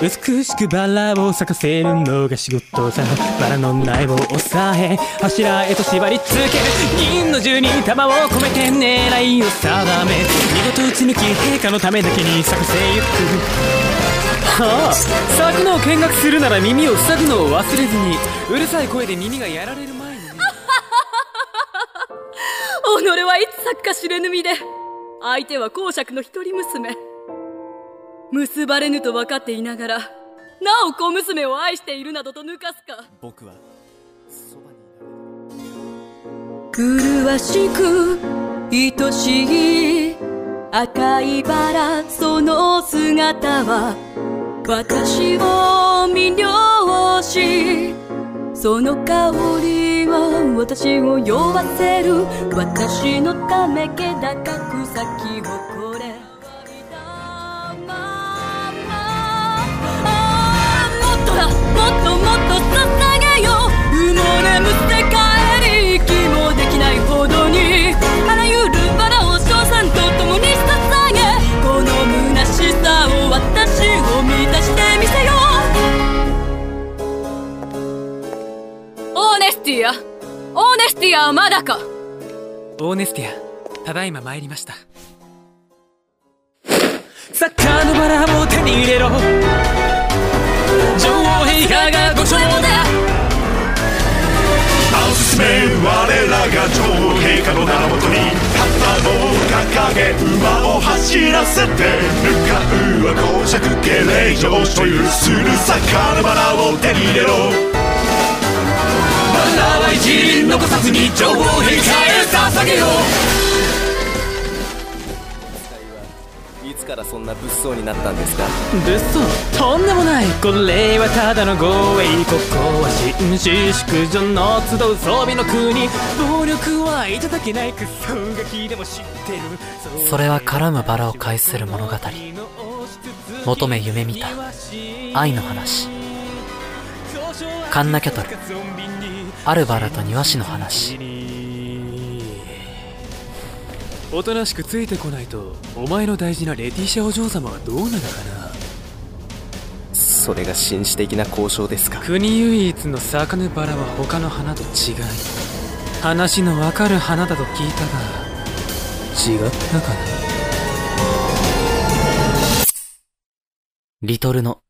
美しくバラを咲かせるのが仕事さ。バラの苗を押さえ柱へと縛り付ける。銀の銃に弾を込めて狙いを定め、見事撃ち抜き陛下のためだけに咲かせゆく。はあ、咲くのを見学するなら耳を塞ぐのを忘れずに。うるさい声で耳がやられる前に。 己はいつ咲くか知れぬ身で、相手は公爵の一人娘。結ばれぬと分かっていながら、なお小娘を愛しているなどと抜かすか。 僕はそばに麗しく愛しい赤いバラ、その姿は私を魅了し、その香りは私を酔わせる。私のため気高く咲き誇れ。もっとだ、もっともっと捧げよう。埋もれむ世界に息もできないほどに、あらゆるバラを称賛とともに捧げ、この虚しさを私を満たしてみせよう。オーネスティア、オーネスティアはまだか。 オーネスティア、ただいま参りました。サッカーのバラを手に入れろ。女王陛下がご所望だ。 進め我らが女王陛下の名のもとに、旗を掲げ馬を走らせて、向かうは公爵家令嬢所有するサッカーのバラを手に入れろ。バラは一輪残さずに女王陛下へ捧げよう。 いつからそんな物騒になったんですか？ 物騒？とんでもない。これはただの護衛。ここは紳士淑女の集う装備の国。暴力はいただけない。クソガキでも知ってる。 それは絡むバラを介する物語。求め夢見た愛の話。カンナキャトル、あるバラと庭師の話。 おとなしくついてこないと、お前の大事なレティシャお嬢様はどうなるかな。 それが紳士的な交渉ですか？ 国唯一の咲かぬバラは他の花と違い、話のわかる花だと聞いたが、違ったかな。 リトルの